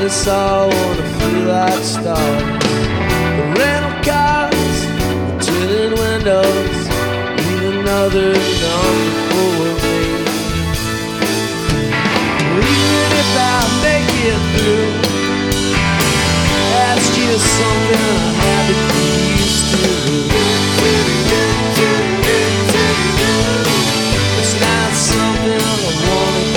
us all wanna feel like stars. The rental cars, the tinted windows, need another number for